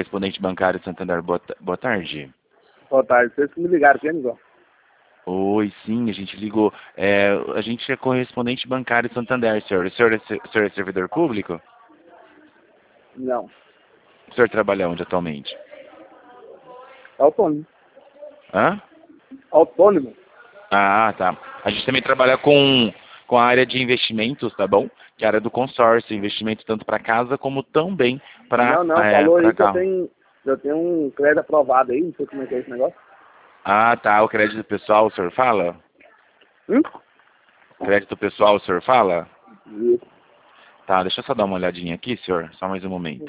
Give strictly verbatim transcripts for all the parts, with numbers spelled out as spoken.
correspondente bancário Santander. Boa, boa tarde. Boa tarde. Vocês que me ligaram, quem ligou? Oi, sim, a gente ligou. É, a gente é correspondente bancário Santander, senhor. O senhor é, o senhor é servidor público? Não. O senhor trabalha onde atualmente? Autônomo. Hã? Autônomo? Ah, tá. A gente também trabalha com, com a área de investimentos, tá bom? Que é a área do consórcio, investimento tanto para casa como também para Não, não, é, falou aí que eu carro. tenho, eu tenho um crédito aprovado aí, não sei como é que é esse negócio. Ah, tá. O crédito pessoal, o senhor fala? Hum? Crédito pessoal, o senhor fala? Isso. Tá, deixa eu só dar uma olhadinha aqui, senhor. Só mais um momento.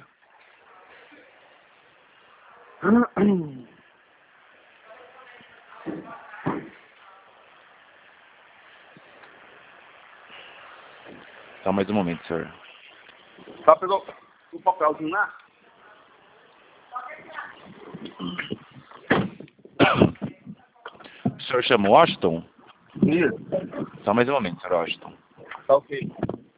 Só mais um momento, senhor. Só pegou o papelzinho lá? O senhor chama Washington? Isso. Só mais um momento, senhor Washington. Tá ok.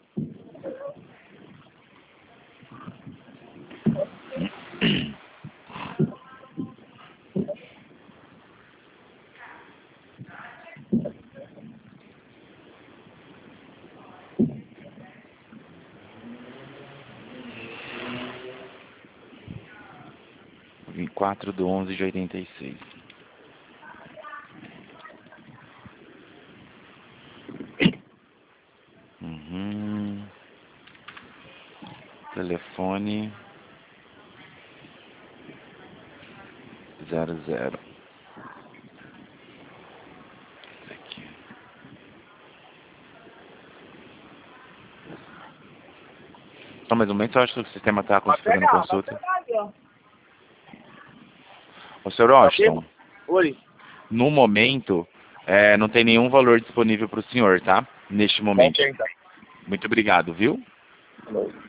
vinte e quatro de onze de oitenta e seis. Uhum. Telefone zero zero. Esse aqui. Só mais um momento, eu acho que o sistema está fazendo consulta. Ô, senhor Washington, Oi. no momento, é, não tem nenhum valor disponível para o senhor, tá? Neste momento. Ok, então. Muito obrigado, viu? Falou.